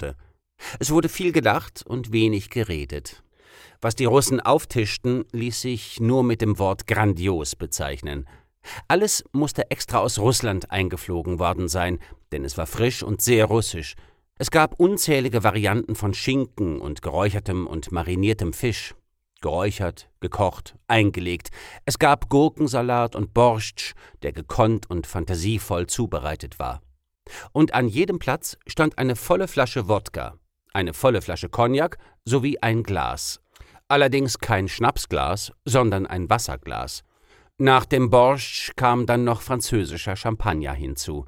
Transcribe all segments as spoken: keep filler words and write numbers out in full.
wurde. Es wurde viel gelacht und wenig geredet. Was die Russen auftischten, ließ sich nur mit dem Wort grandios bezeichnen. Alles musste extra aus Russland eingeflogen worden sein, denn es war frisch und sehr russisch. Es gab unzählige Varianten von Schinken und geräuchertem und mariniertem Fisch. Geräuchert, gekocht, eingelegt. Es gab Gurkensalat und Borscht, der gekonnt und fantasievoll zubereitet war. Und an jedem Platz stand eine volle Flasche Wodka, eine volle Flasche Cognac sowie ein Glas. Allerdings kein Schnapsglas, sondern ein Wasserglas. Nach dem Borscht kam dann noch französischer Champagner hinzu.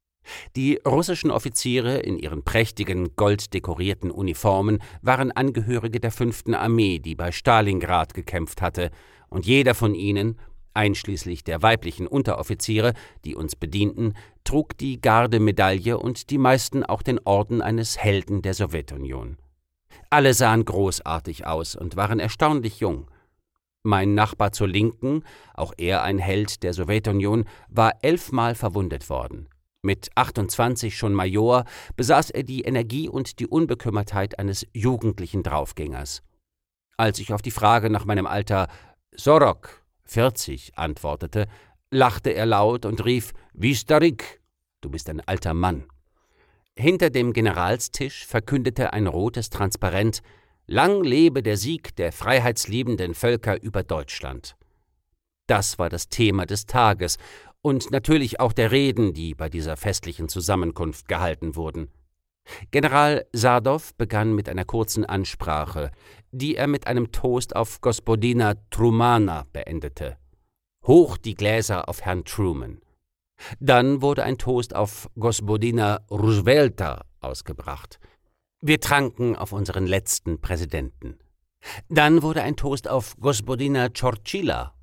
Die russischen Offiziere in ihren prächtigen, golddekorierten Uniformen waren Angehörige der fünften Armee, die bei Stalingrad gekämpft hatte, und jeder von ihnen, einschließlich der weiblichen Unteroffiziere, die uns bedienten, trug die Gardemedaille und die meisten auch den Orden eines Helden der Sowjetunion. Alle sahen großartig aus und waren erstaunlich jung. Mein Nachbar zur Linken, auch er ein Held der Sowjetunion, war elfmal verwundet worden. Mit achtundzwanzig schon Major besaß er die Energie und die Unbekümmertheit eines jugendlichen Draufgängers. Als ich auf die Frage nach meinem Alter »Sorok, vierzig«, antwortete, lachte er laut und rief »Wie starik«, du bist ein alter Mann. Hinter dem Generalstisch verkündete ein rotes Transparent »Lang lebe der Sieg der freiheitsliebenden Völker über Deutschland«. Das war das Thema des Tages und natürlich auch der Reden, die bei dieser festlichen Zusammenkunft gehalten wurden. General Sadow begann mit einer kurzen Ansprache, die er mit einem Toast auf Gospodina Trumana beendete. Hoch die Gläser auf Herrn Truman. Dann wurde ein Toast auf Gospodina Roosevelta ausgebracht. Wir tranken auf unseren letzten Präsidenten. Dann wurde ein Toast auf Gospodina Chorchilla